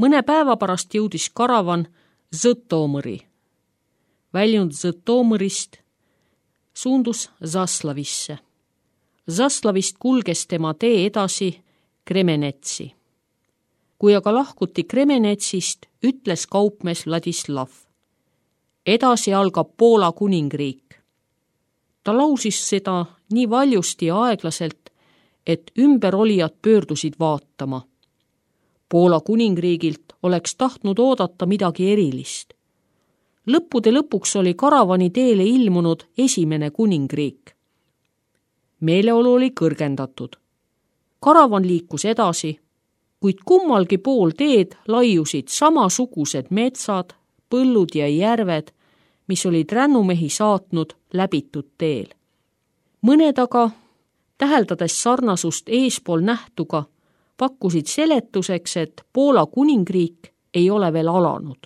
Mõne päeva pärast jõudis karavan Žõtomõri. Väljund Žõtomõrist suundus Zaslavisse. Zaslavist kulges tema tee edasi Kremenetsi. Kui aga lahkuti Kremenetsist, ütles kaupmees Vladislav: edasi algab Poola kuningriik. Ta lausis seda nii valjusti ja aeglaselt, et ümberolijad pöördusid vaatama. Poola kuningriigilt oleks tahtnud oodata midagi erilist. Lõppude lõpuks oli karavani teele ilmunud esimene kuningriik. Meeleolu oli kõrgendatud. Karavan liikus edasi, kuid kummalgi pool teed laiusid samasugused metsad, põllud ja järved, mis olid rännumehi saatnud läbitud teel. Mõned aga, täheldades sarnasust eespool nähtuga, pakkusid seletuseks, et Poola kuningriik ei ole veel alanud.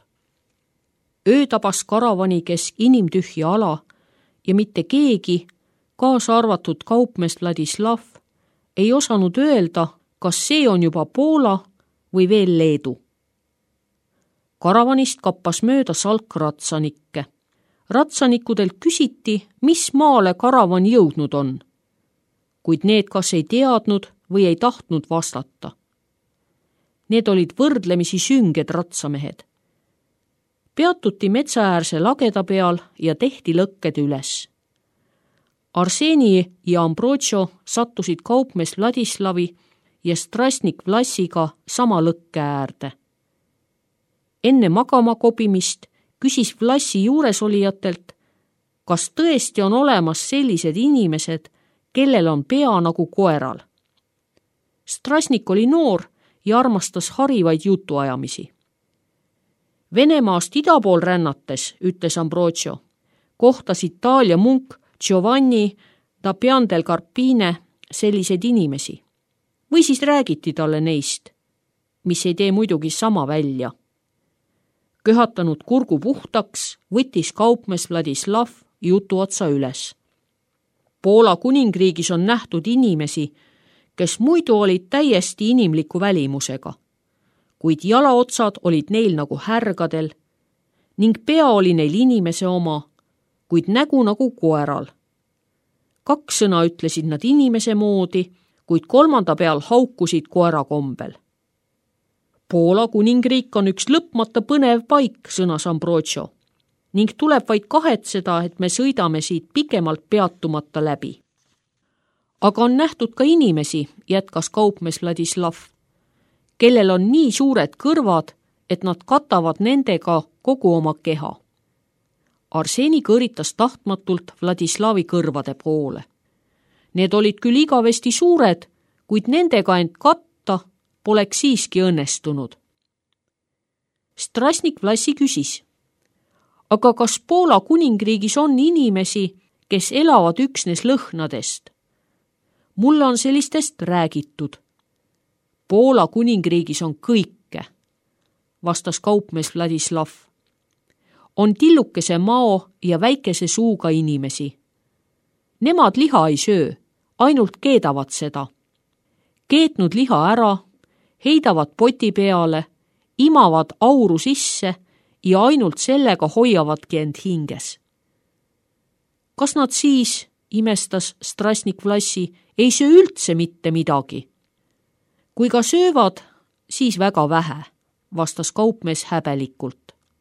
Öö tabas karavani kes inimtühja ala ja mitte keegi, kaasa arvatud kaupmees Vladislav, ei osanud öelda, kas see on juba Poola või veel Leedu. Karavanist kappas mööda salk ratsanikke. Ratsanikudelt küsiti, mis maale karavan jõudnud on, kuid need kas ei teadnud või ei tahtnud vastata. Need olid võrdlemisi sünged ratsamehed. Peatuti metsaäärse lageda peal ja tehti lõkked üles. Arseni ja Ambrocho sattusid kaupmees Vladislavi ja Strasnik Vlasiga sama lõkke äärde. Enne magama kobimist küsis Vlasi juuresolijatelt, kas tõesti on olemas sellised inimesed, kellel on pea nagu koeral. Strasnik oli noor ja armastas harivaid jutuajamisi. Venemaast ida pool rännates, ütles Ambrocho, kohtas Itaalia munk Giovanni da Piandel Carpine selliseid inimesi. Või siis räägiti talle neist, mis ei tee muidugi sama välja. Köhatanud kurgu puhtaks, võttis kaupmees Vladislav jutu otsa üles. Poola kuningriigis on nähtud inimesi, kes muidu olid täiesti inimliku välimusega, kuid jalaotsad olid neil nagu härgadel ning pea oli neil inimese oma, kuid nägu nagu koeral. 2 sõna ütlesid nad inimese moodi, kuid 3. peal haukusid koera kombel. Poola kuningriik on üks lõpmata põnev paik, sõnas Ambrocho, ning tuleb vaid kahetseda, et me sõidame siit pikemalt peatumata läbi. Aga on nähtud ka inimesi, jätkas kaupmees Vladislav, kellel on nii suured kõrvad, et nad katavad nendega kogu oma keha. Arseni kõritas tahtmatult Vladislavi kõrvade poole. Need olid küll igavesti suured, kuid nendega end katta poleks siiski õnnestunud. Strasnik Vlasi küsis, aga kas Poola kuningriigis on inimesi, kes elavad üksnes lõhnadest? Mulle on sellistest räägitud. Poola kuningriigis on kõike, vastas kaupmees Vladislav. On tillukese mao ja väikese suuga inimesi. Nemad liha ei söö, ainult keedavad seda. Keetnud liha ära, heidavad poti peale, imavad auru sisse ja ainult sellega hoiavadki end hinges. Kas nad siis, imestas Strasnik Vlasi, ei söö üldse mitte midagi? Kui ka söövad, siis väga vähe, vastas kaupmees häbelikult.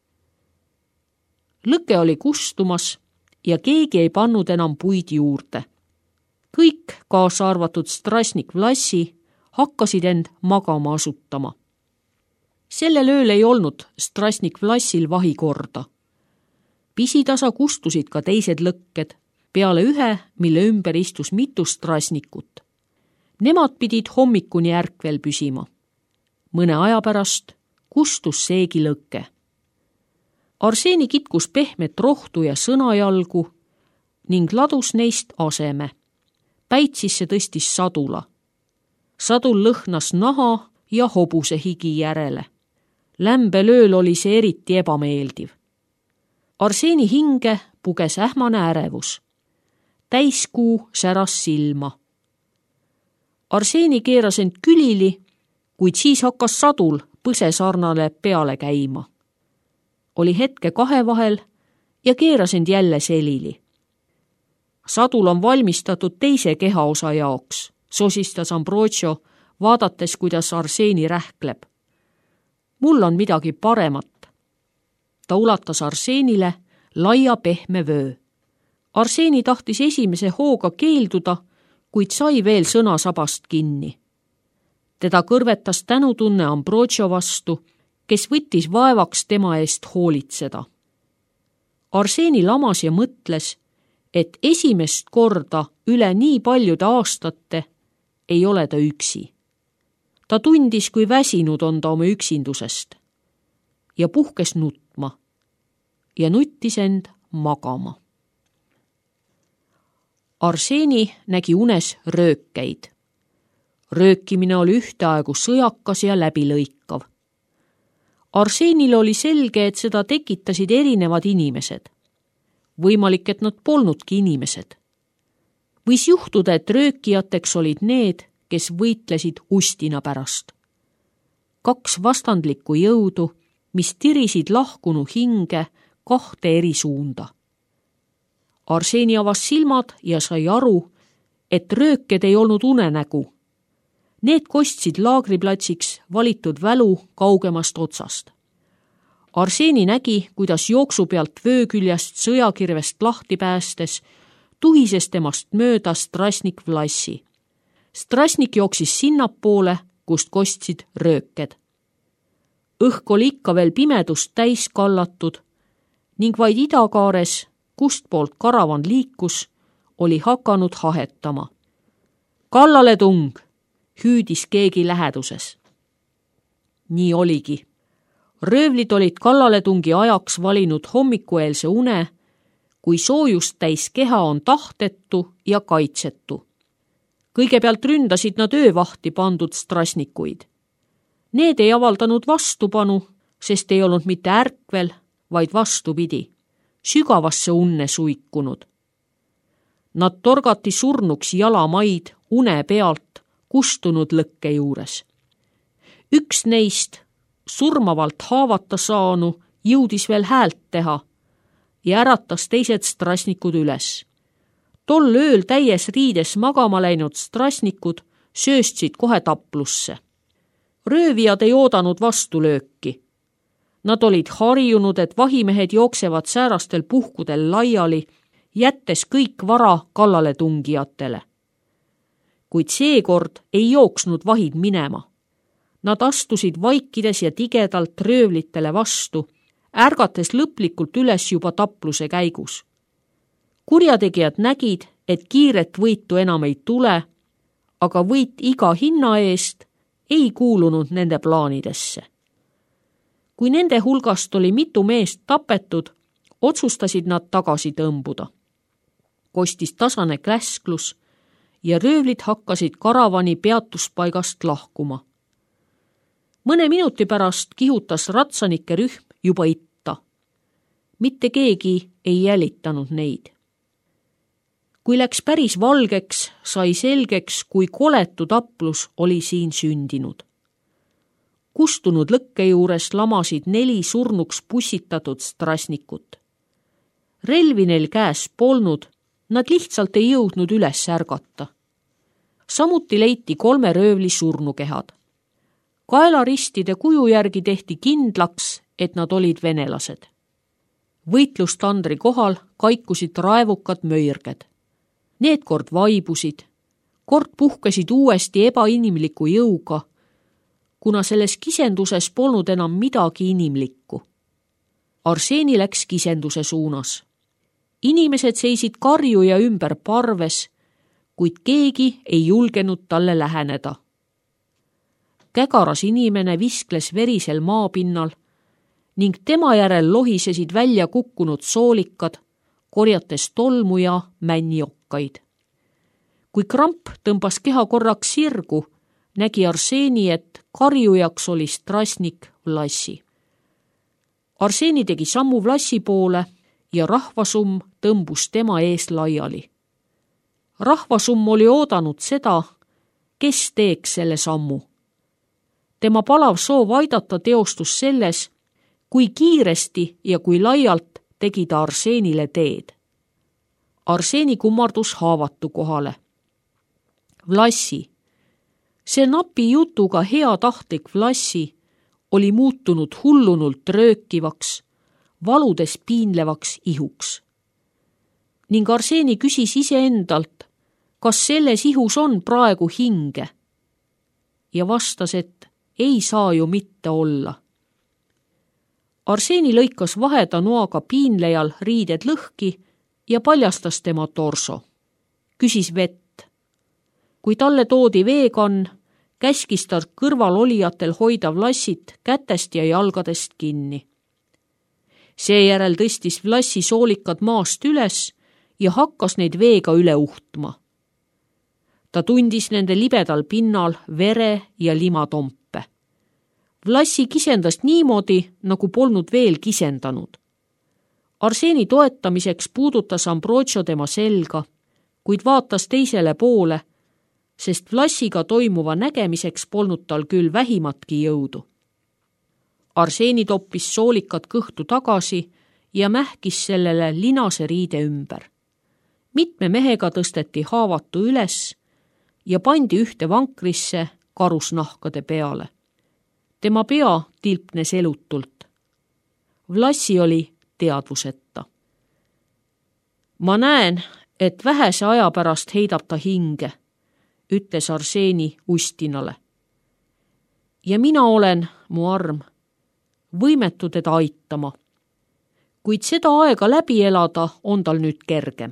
Lõke oli kustumas ja keegi ei pannud enam puid juurde. Kõik, kaasa arvatud Strasnik Vlasi, hakkasid end magama asutama. Sellel ööl ei olnud Strasnik Vlasil vahikorda. Pisitasa kustusid ka teised lõkked, peale ühe, mille ümber istus mitu Strasnikut. Nemad pidid hommikuni ärkvel püsima. Mõne aja pärast kustus seegi lõkke. Arseni kitkus pehmet rohtu ja sõnajalgu ning ladus neist aseme. Päitsisse tõstis sadula. Sadul lõhnas naha ja hobuse higi järele. Lämbelööl oli see eriti ebameeldiv. Arseni hinge puges ähmane ärevus. Täiskuu säras silma. Arseni keeras end külili, kuid siis hakkas sadul põsesarnale peale käima. Oli hetke kahe vahel ja keeras end jälle selili. Sadul on valmistatud teise kehaosa jaoks, sosistas Ambrosio, vaadates, kuidas Arseni rähkleb. Mul on midagi paremat. Ta ulatas Arsenile laia pehme vöö. Arseni tahtis esimese hooga keelduda, kuid sai veel sõnasabast kinni. Teda kõrvetas tänutunne Ambrosio vastu, kes võttis vaevaks tema eest hoolitseda. Arseni lamas ja mõtles, et esimest korda üle nii paljude aastate ei ole ta üksi. Ta tundis, kui väsinud on ta oma üksindusest ja puhkes nutma ja nuttis end magama. Arseni nägi unes röökeid. Röökimine oli ühteaegu sõjakas ja läbilõikav. Arsenil oli selge, et seda tekitasid erinevad inimesed. Võimalik, et nad polnudki inimesed. Võis juhtuda, et röökijateks olid need, kes võitlesid ustina pärast. Kaks vastandlikku jõudu, mis tirisid lahkunu hinge kahte eri suunda. Arseni avas silmad ja sai aru, et rööked ei olnud unenägu. Need kostsid laagriplatsiks valitud välu kaugemast otsast. Arseni nägi, kuidas jooksu pealt vööküljast sõjakirvest lahti päästes tuhises temast mööda Strasnik Vlassi. Strasnik jooksis sinnapoole, kust kostsid rööked. Õhk oli ikka veel pimedust täis kallatud ning vaid idakaares, kust poolt karavan liikus, oli hakanud hahetama. Kallaletung, hüüdis keegi läheduses. Nii oligi. Röövlid olid kallaletungi ajaks valinud hommikueelse une, kui soojust täis keha on tahtetu ja kaitsetu. Kõigepealt ründasid nad öövahti pandud strasnikuid. Need ei avaldanud vastupanu, sest ei olnud mitte ärkvel, vaid vastupidi, sügavasse unne suikunud. Nad torgati surnuks jalamaid une pealt kustunud lõkke juures. Üks neist, surmavalt haavata saanu, jõudis veel häält teha ja äratas teised strasnikud üles. Tol ööl täies riides magama läinud strasnikud sööstsid kohe taplusse. Röövijad ei oodanud vastulööki. Nad olid harjunud, et vahimehed jooksevad säärastel puhkudel laiali, jättes kõik vara kallale tungijatele. Kuid seekord ei jooksnud vahid minema. Nad astusid vaikides ja tigedalt röövlitele vastu, ärgates lõplikult üles juba tapluse käigus. Kurjategijad nägid, et kiiret võitu enam ei tule, aga võit iga hinna eest ei kuulunud nende plaanidesse. Kui nende hulgast oli mitu meest tapetud, otsustasid nad tagasi tõmbuda. Kostis tasane kläsklus ja röövlid hakkasid karavani peatuspaigast lahkuma. Mõne minuti pärast kihutas ratsanike rühm juba itta. Mitte keegi ei jälitanud neid. Kui läks päris valgeks, sai selgeks, kui koletu taplus oli siin sündinud. Kustunud lõkke juures lamasid 4 surnuks pussitatud strasnikut. Relvi neil käes polnud, nad lihtsalt ei jõudnud üles ärgata. Samuti leiti 3 röövli surnukehad. Kaelaristide kuju järgi tehti kindlaks, et nad olid venelased. Võitlustandri kohal kaikusid raevukad möirged. Need kord vaibusid, kord puhkesid uuesti ebainimliku jõuga, kuna selles kisenduses polnud enam midagi inimlikku. Arseni läks kisenduse suunas. Inimesed seisid karjuja ümber parves, kuid keegi ei julgenud talle läheneda. Kägaras inimene viskles verisel maapinnal ning tema järel lohisesid välja kukkunud soolikad, korjates tolmu ja männjokkaid. Kui kramp tõmbas keha korraks sirgu, nägi Arseni, et karjujaks oli strasnik Vlassi. Arseni tegi sammu Vlassi poole ja rahvasumm tõmbus tema ees laiali. Rahvasumm oli oodanud seda, kes teeks selle sammu. Tema palav soov aidata teostus selles, kui kiiresti ja kui laialt tegi ta Arseenile teed. Arseeni kummardus haavatu kohale. Vlassi, see napi jutuga heatahtlik Vlassi oli muutunud hullunult röökivaks, valudes piinlevaks ihuks. Ning Arseeni küsis iseendalt, kas selles ihus on praegu hinge, ja vastas, et ei saa ju mitte olla. Arseeni lõikas vaheda noaga piinlejal riided lõhki ja paljastas tema torso. Küsis vett. Kui talle toodi veekann, käskis ta kõrval olijatel hoida Vlassit kätest ja jalgadest kinni. Seejärel tõstis Vlassi soolikad maast üles ja hakkas neid veega üle uhtma. Ta tundis nende libedal pinnal vere ja limatompe. Vlassi kisendas niimoodi, nagu polnud veel kisendanud. Arseeni toetamiseks puudutas Ambrogio tema selga, kuid vaatas teisele poole, sest Vlassiga toimuva nägemiseks polnud tal küll vähimatki jõudu. Arseeni toppis soolikad kõhtu tagasi ja mähkis sellele linase riide ümber. Mitme mehega tõsteti haavatu üles ja pandi ühte vankrisse karusnahkade peale. Tema pea tilpnes elutult. Vlassi oli teadvuseta. Ma näen, et vähese aja pärast heidab ta hinge, ütles Arseeni ustinale. Ja mina olen, mu arm, võimetu teda aitama. Kuid seda aega läbi elada on tal nüüd kergem.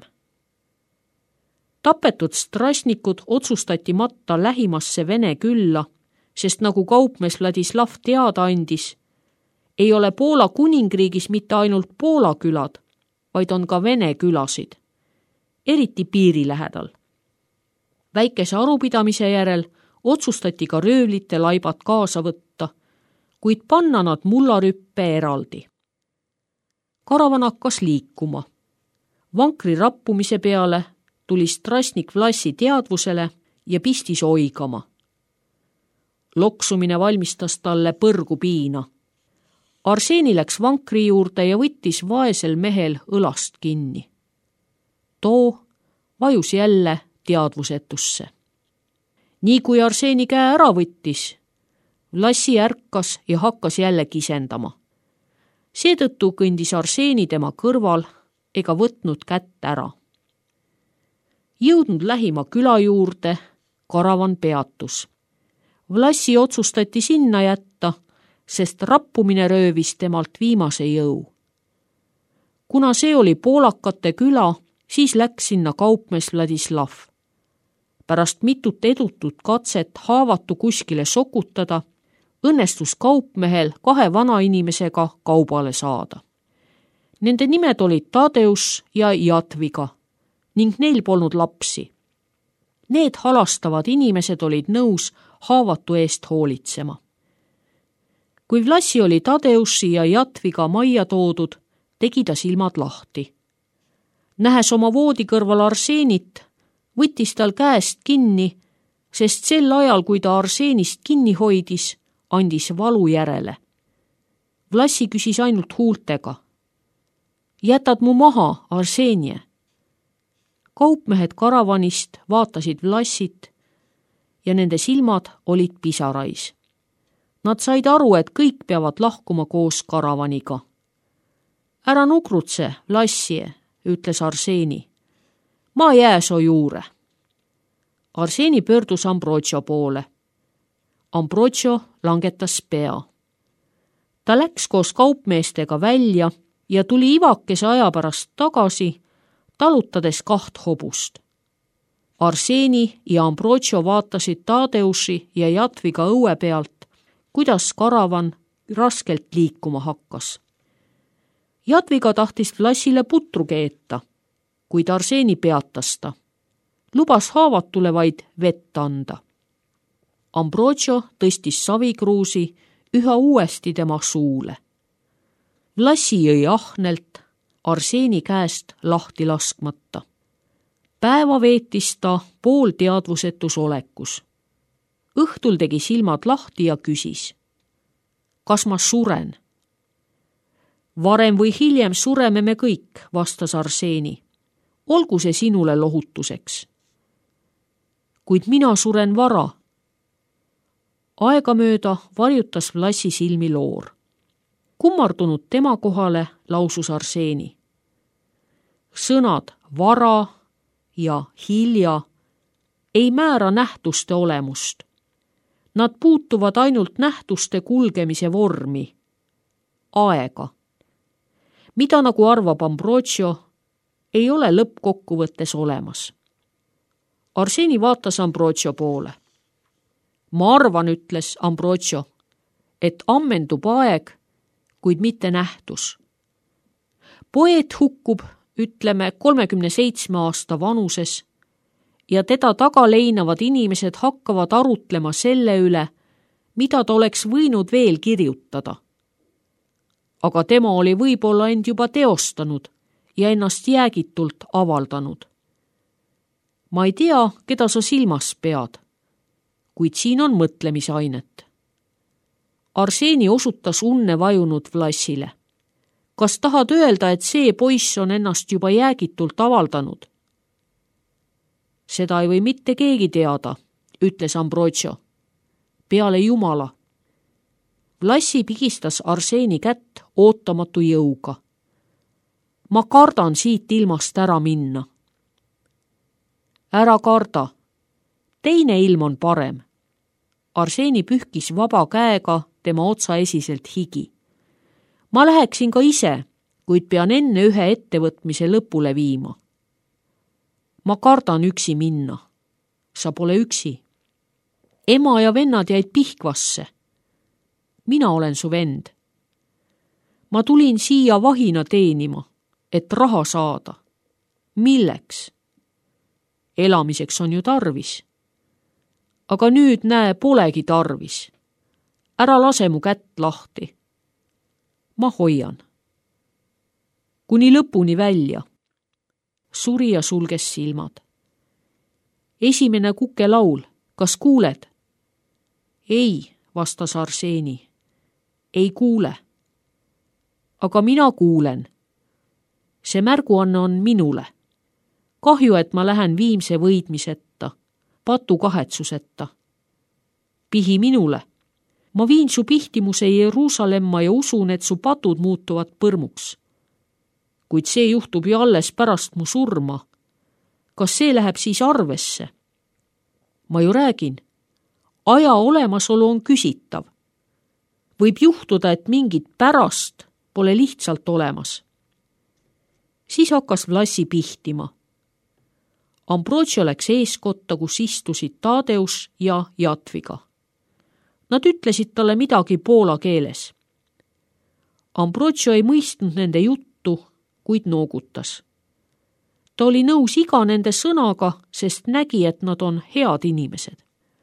Tapetud strasnikud otsustati matta lähimasse Vene külla, sest nagu kaupmees Vladislav teada andis, ei ole Poola kuningriigis mitte ainult Poola külad, vaid on ka Vene külasid, eriti piiri lähedal. Väikese arupidamise järel otsustati ka röövlite laibad kaasa võtta, kuid panna nad mullarüppe eraldi. Karavan hakkas liikuma. Vankri rappumise peale tuli strasnik Vlassi teadvusele ja pistis oigama. Loksumine valmistas talle põrgu piina. Arseeni läks vankri juurde ja võttis vaesel mehel õlast kinni. Too vajus jälle teadvusetusse. Nii kui Arseeni käe ära võttis, Vlassi ärkas ja hakkas jälle kisendama. Seetõttu kõndis Arseeni tema kõrval ega võtnud kätt ära. Jõudnud lähima küla juurde, karavan peatus. Vlassi otsustati sinna jätta, sest rappumine röövis temalt viimase jõu. Kuna see oli poolakate küla, siis läks sinna kaupmees Vladislav. Pärast mitut edutut katset haavatu kuskile sokutada, õnnestus kaupmehel 2 vanainimesega kaubale saada. Nende nimed olid Tadeus ja Jatviga ning neil polnud lapsi. Need halastavad inimesed olid nõus haavatu eest hoolitsema. Kui Vlassi oli Tadeusi ja Jatviga majja toodud, tegi ta silmad lahti. Nähes oma voodi kõrval Arseenit, võttis tal käest kinni, sest sel ajal, kui ta Arseenist kinni hoidis, andis valu järele. Vlassi küsis ainult huultega. Jätad mu maha, Arseenie? Kaupmehed karavanist vaatasid Vlassit ja nende silmad olid pisarais. Nad said aru, et kõik peavad lahkuma koos karavaniga. Ära nukrutse, Vlassie, ütles Arseeni. Ma jää so juure. Arseeni pöördus Ambrogio poole. Ambrogio langetas pea. Ta läks koos kaupmeestega välja ja tuli ivakese aja pärast tagasi, talutades 2 hobust. Arseeni ja Ambrogio vaatasid Tadeusi ja Jatviga õue pealt, kuidas karavan raskelt liikuma hakkas. Jatviga tahtis Vlassile putru keeta, kuid Arseeni peatas ta. Lubas haavatule vaid vett anda. Ambrogio tõstis savikruusi üha uuesti tema suule. Vlassi jõi ahnelt, Arseeni käest lahti laskmata. Päeva veetis ta poolteadvusetus olekus. Õhtul tegi silmad lahti ja küsis. Kas ma suren? Varem või hiljem sureme me kõik, vastas Arseni. Olgu see sinule lohutuseks. Kuid mina suren vara. Aegamööda varjutas Vlassi silmi loor. Kummardunud tema kohale lausus Arseni. Sõnad vara ja hilja ei määra nähtuste olemust. Nad puutuvad ainult nähtuste kulgemise vormi, aega. Mida nagu arvab Ambrosio, ei ole lõppkokkuvõttes olemas. Arseni vaatas Ambrosio poole. Ma arvan, ütles Ambrosio, et ammendub aeg, kuid mitte nähtus. Poeet hukkub, ütleme 37 aasta vanuses, ja teda taga leinavad inimesed hakkavad arutlema selle üle, mida ta oleks võinud veel kirjutada. Aga tema oli võib-olla end juba teostanud ja ennast jäägitult avaldanud. Ma ei tea, keda sa silmas pead, kuid siin on mõtlemisainet. Arseni osutas unne vajunud Vlassile. Kas tahad öelda, et see poiss on ennast juba jäägitult avaldanud? Seda ei või mitte keegi teada, ütles Ambrosio. Peale Jumala. Vlassi pigistas Arseni kätt ootamatu jõuga. Ma kardan siit ilmast ära minna. Ära karda. Teine ilm on parem. Arseni pühkis vaba käega tema otsaesiselt higi. Ma läheksin ka ise, kuid pean enne ühe ettevõtmise lõpule viima. Ma kardan üksi minna. Sa pole üksi. Ema ja vennad jäid Pihkvasse. Mina olen su vend. Ma tulin siia vahina teenima, et raha saada. Milleks? Elamiseks on ju tarvis. Aga nüüd näe, polegi tarvis. Ära lase mu kätt lahti. Ma hoian. Kuni lõpuni välja. Surija sulges silmad. Esimene kukelaul, kas kuuled? Ei, vastas Arseni. Ei kuule. Aga mina kuulen. See märguanne on minule. Kahju, et ma lähen viimse võidmiseta, patu kahetsuseta. Pihi minule. Ma viin su pihtimuse Jeruusalemma ja usun, et su patud muutuvad põrmuks. Kuid see juhtub ju alles pärast mu surma. Kas see läheb siis arvesse? Ma ju räägin. Aja olemasolu on küsitav. Võib juhtuda, et mingit pärast pole lihtsalt olemas. Siis hakkas Vlassi pihtima. Ambrosio läks eeskotta, kus istusid Tadeus ja Jatviga. Nad ütlesid talle midagi poola keeles. Ambrosio ei mõistnud nende juttu, kuid noogutas. Ta oli nõus iga nende sõnaga, sest nägi, et nad on head inimesed.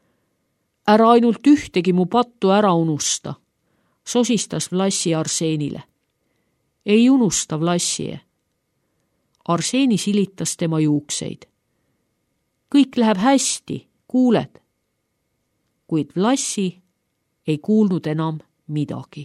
Ära ainult ühtegi mu pattu ära unusta, sosistas Vlassi Arsenile. Ei unusta, Vlassi. Arseni silitas tema juukseid. Kõik läheb hästi, kuuled. Kuid Vlassi ei kuulnud enam midagi.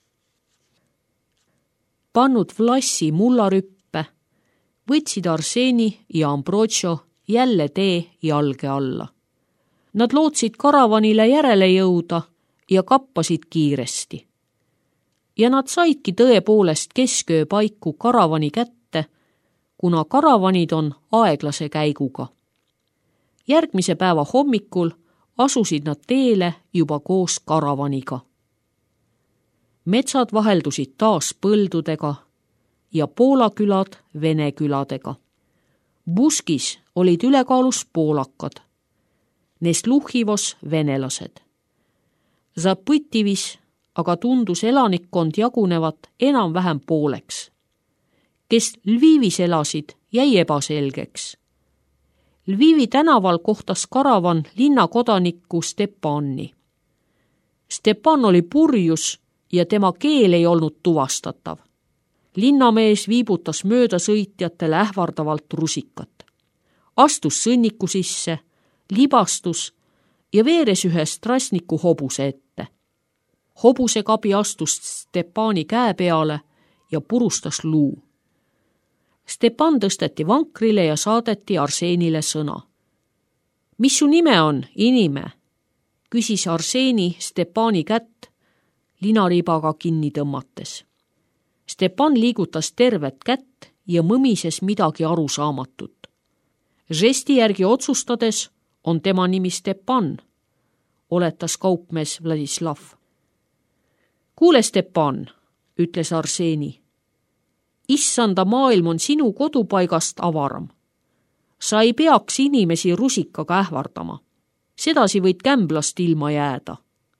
Pannud Vlassi mullarüppe, võtsid Arseni ja Ambrosio jälle tee jalge alla. Nad lootsid karavanile järele jõuda ja kappasid kiiresti. Ja nad saidki tõepoolest kesköö paiku karavani kätte, kuna karavanid on aeglase käiguga. Järgmise päeva hommikul asusid nad teele juba koos karavaniga. Metsad vaheldusid taas põldudega ja Poola külad Vene küladega. Buskis olid ülekaalus poolakad, neist Luhhivos venelased. Zapõtivis aga tundus elanikkond jagunevat enam-vähem pooleks. Kes Lvivis elasid, jäi ebaselgeks. Lvivi tänaval kohtas karavan linnakodanikku Stepani. Stepan oli purjus ja tema keel ei olnud tuvastatav. Linnamees viibutas möödasõitjatele ähvardavalt rusikat. Astus sõnniku sisse, libastus ja veeres ühe strasniku hobuse ette. Hobuse kabi astus Stepani käe peale ja purustas luu. Stepan tõsteti vankrile ja saadeti Arsenile sõna. Mis su nime on, inime? Küsis Arseni Stepani kätt linaribaga kinni tõmmates. Stepan liigutas tervet kätt ja mõmises midagi arusaamatut. Žesti järgi otsustades on tema nimi Stepan, oletas kaupmees Vladislav. Kuule, Stepan, ütles Arseni. Issanda maailm on sinu kodupaigast avaram. Sa ei peaks inimesi rusikaga ähvardama. Sedasi võid kämblast ilma jääda.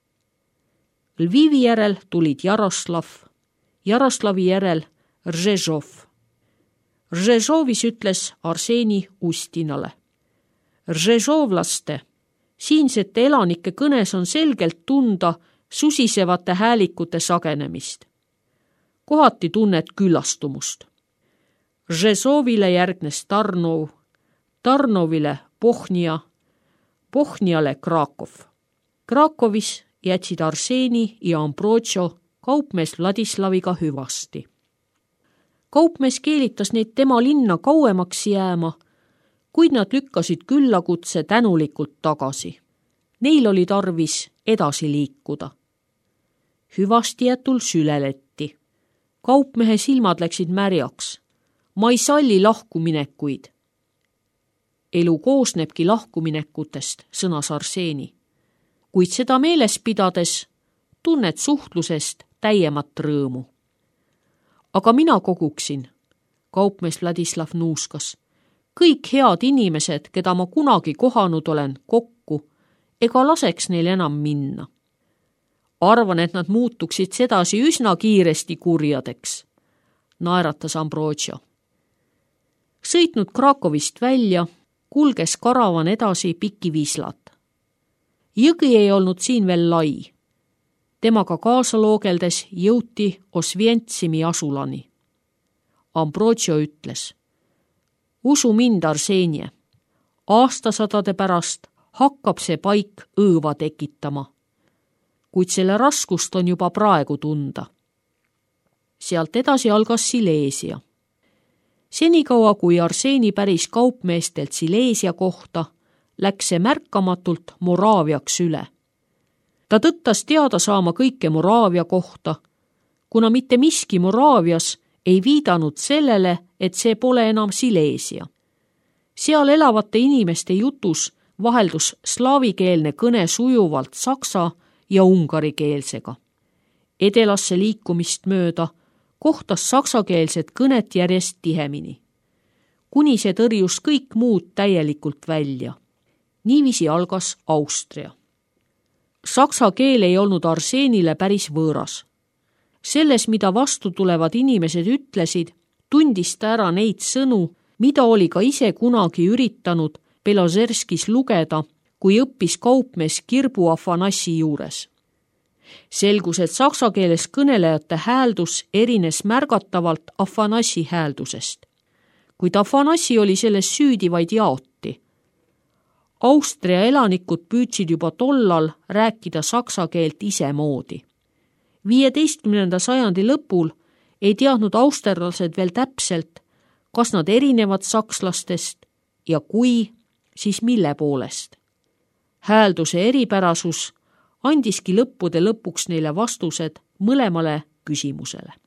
Lvivi järel tulid Jaroslavi järel Ržežov. Ržežovis ütles Arseni Ustinale. Ržežovlaste, siinsete elanike kõnes on selgelt tunda susisevate häälikute sagenemist. Kohati tunned küllastumust. Ržežovile järgnes Tarnov, Tarnovile Pohnia, Pohniale Krakov. Krakovis jätsid Arseni ja Ambrotšo kaupmees Vladislaviga hüvasti. Kaupmees keelitas neid tema linna kauemaks jääma, kuid nad lükkasid küllakutse tänulikult tagasi. Neil oli tarvis edasi liikuda. Hüvastijätul süleletti. Kaupmehe silmad läksid märjaks. Ma ei salli lahkuminekuid. Elu koosnebki lahkuminekutest, sõnas Arseni. Kuid seda meeles pidades tunned suhtlusest täiemat rõõmu. Aga mina koguksin, kaupmees Vladislav nuuskas, kõik head inimesed, keda ma kunagi kohanud olen, kokku, ega laseks neil enam minna. Arvan, et nad muutuksid sedasi üsna kiiresti kurjadeks, naeratas Ambrotšo. Sõitnud Krakovist välja, kulges karavan edasi pikki Vislat. Jõgi ei olnud siin veel lai. Temaga kaasa loogeldes jõuti Osvientsimi asulani. Ambrotšo ütles, usu mind, Arsenie, aastasadade pärast hakkab see paik õõva tekitama, kuid selle raskust on juba praegu tunda. Sealt edasi algas Silesia. Senikaua, kui Arseni päris kaupmeestelt Silesia kohta, läks see märkamatult Moraaviaks üle. Ta tõttas teada saama kõike Moraavia kohta, kuna mitte miski Moraavias ei viidanud sellele, et see pole enam Silesia. Seal elavate inimeste jutus vaheldus slaavikeelne kõne sujuvalt saksa ja ungarikeelsega. Edelasse liikumist mööda kohtas saksakeelset kõnet järjest tihemini, kuni see tõrjus kõik muud täielikult välja. Niiviisi algas Austria. Saksa keel ei olnud Arsenile päris võõras. Selles, mida vastu tulevad inimesed ütlesid, tundis ta ära neid sõnu, mida oli ka ise kunagi üritanud Belozerskis lugeda, kui õppis kaupmees Kirbu Afanassi juures. Selgus, et saksa keeles kõnelejate hääldus erines märgatavalt Afanassi hääldusest, kuid Afanassi oli selles süüdi vaid jaoti. Austria elanikud püüdsid juba tollal rääkida saksa keelt isemoodi. 15. sajandi lõpul ei teadnud austerlased veel täpselt, kas nad erinevad sakslastest ja kui, siis mille poolest. Häälduse eripärasus andiski lõppude lõpuks neile vastused mõlemale küsimusele.